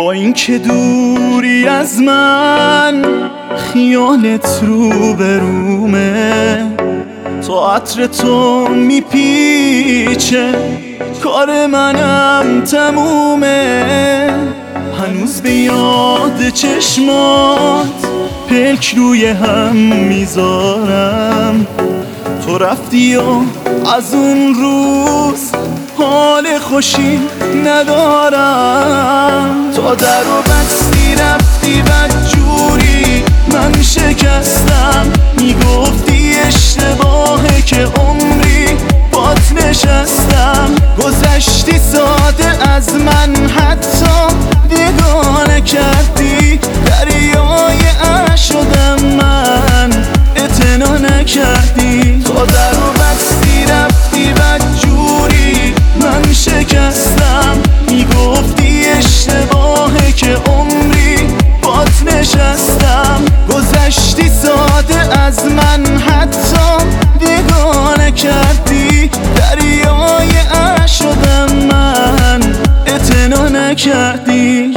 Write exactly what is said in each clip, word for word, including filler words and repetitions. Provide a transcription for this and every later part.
با این که دوری از من خیالت رو برومه، تا عطر تو میپیچه کار منم تمومه. هنوز به یاد چشمات پلک روی هم میذارم، تو رفتی و از اون روز حال خوشی ندارم. تا در و بستی رفتی بدجوری من شکستم، میگفتی اشتباهه که عمری بات نشستم. گذشتی ساده از من حتی بیگانه کردی، دریای عشق شدم من اعتنا نکردی. تا در و بستی رفتی بدجوری من شکستم، میگفتی اشتباهه که عمری بات نشستم. گذشتی ساده از من حتی بیگانه کردی، دریای عشق شدم من اعتنا نکردی.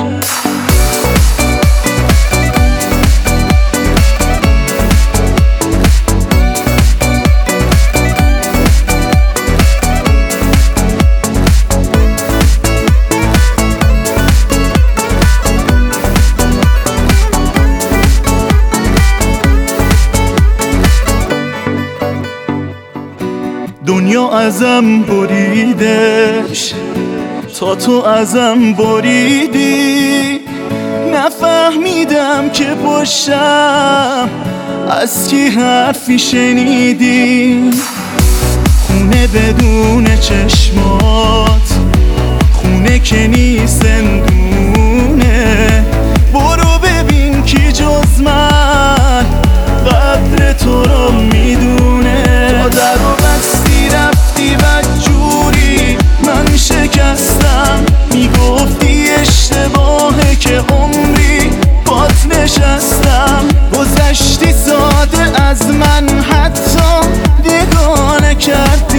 دنیا ازم بریدش تا تو ازم بریدی، نفهمیدم که پشتم از کی حرفی شنیدی. خونه بدون چشمات خونه که نیست زندونه، برو ببین کی جز من قدر تو رو میدونه. تا در و بستی رفتی بدجوری من شکستم، میگفتی اشتباهه که عمری بات نشستم. گذشتی ساده از من حتی بیگانه کردی،